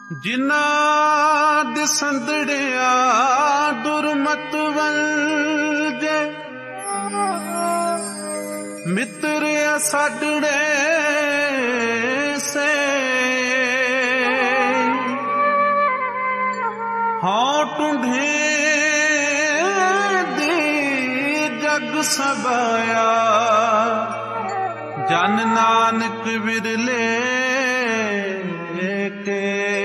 जिना दिसंदड़िया दुर्मत वंजे मित्र साडड़े से हाँ टूंढे दी जग सबाया जन नानक विरले के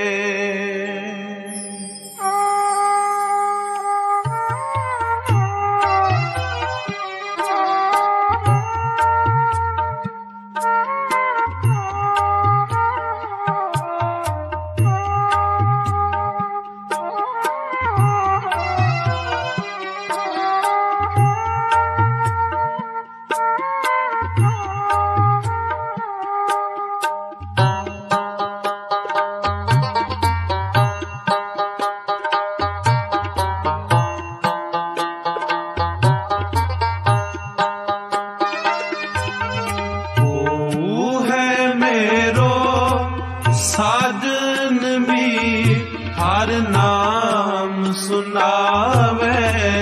साजन भी हर नाम सुनावे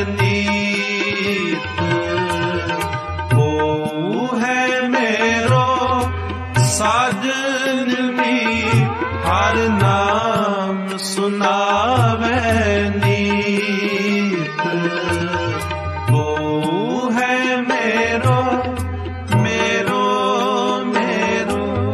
नीत वो है मेरो साजन भी हर नाम सुनावे नीत वो है मेरो मेरो मेरो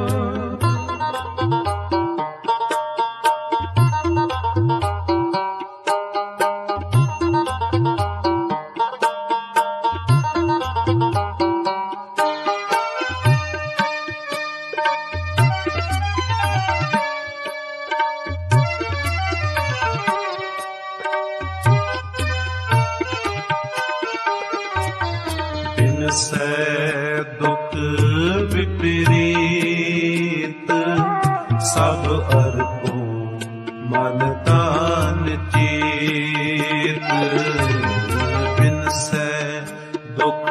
से दुख विपरीत सब अरबों मन तान चीत बिन से दुख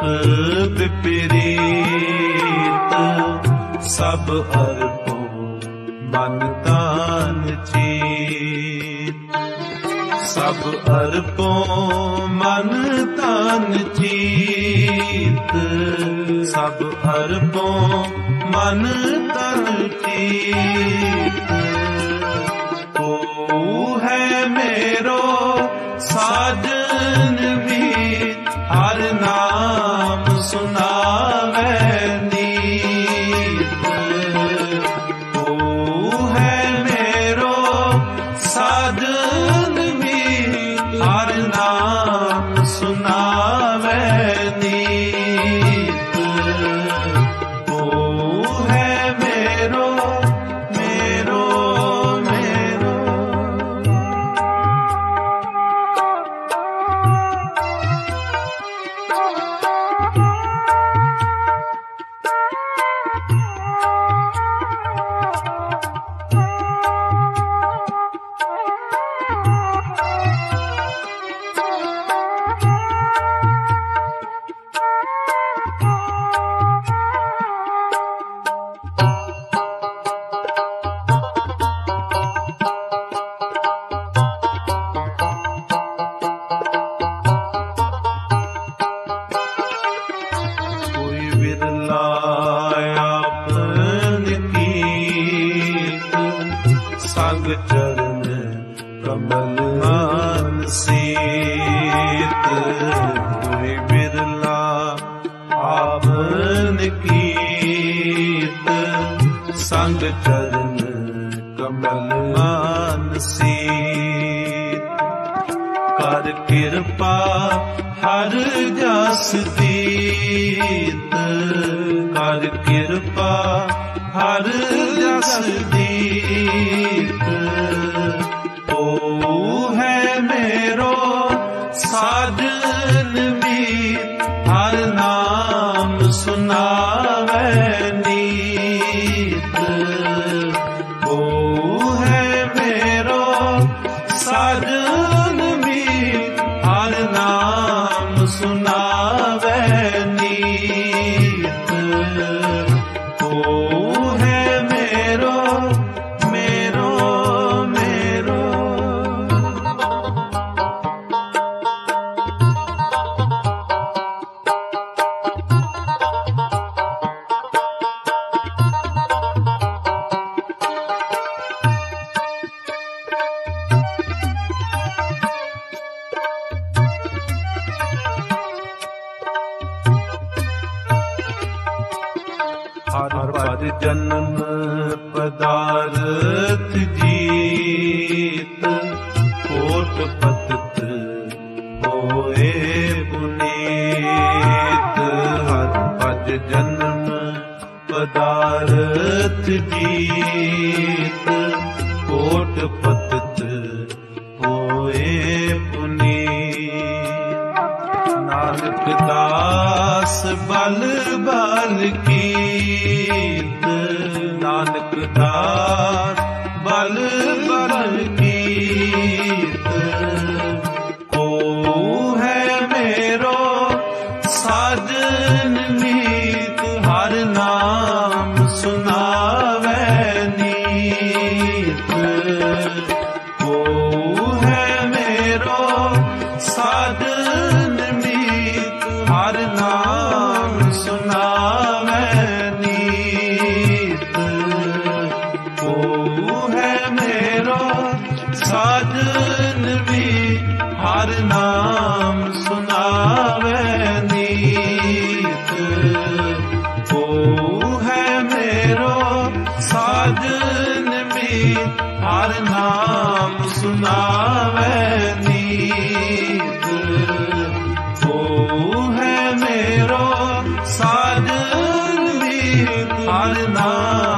विपरीत सब अरबों मन तान चीत सब अरबों मन तान चीत सब अरबों मन तन चीत वो है मेरो साजन भी हर नाम सुनावे नीत वो है मेरो साजन भी हर नाम सुनावे नीत वो है मेरो मेरो मेरो संग चरण कमल मान सीत कोई बिरला आपन कीत संग चरण कमल मान सीत कर कृपा हर जस दीत कर कृपा हर जस दीत ओ है मेरो साजन भी हर नाम सुनावे नीत ओ है मेरो साजन भी हर नाम सुनावे नीत ओ है मेरो मेरो हर पद जन्म पदारथ जीत, कोट पतत होए पुनीत। हर पद जन्म पदारथ जीत, कोट पतत होए पुनीत। नानक दास बल बल कीत, नानक दास बल बल कीत। को है मेरो साजन मीत, हर नाम सुनावे नीत। को है मेरो साजन मीत, हर नाम सुनावे नीत। को है मेरो साजन मीत, हर नाम सुनावे नीत। को है मेरो साजन मीत, हर नाम सुनावे नीत। को है मेरो साजन मीत, हर नाम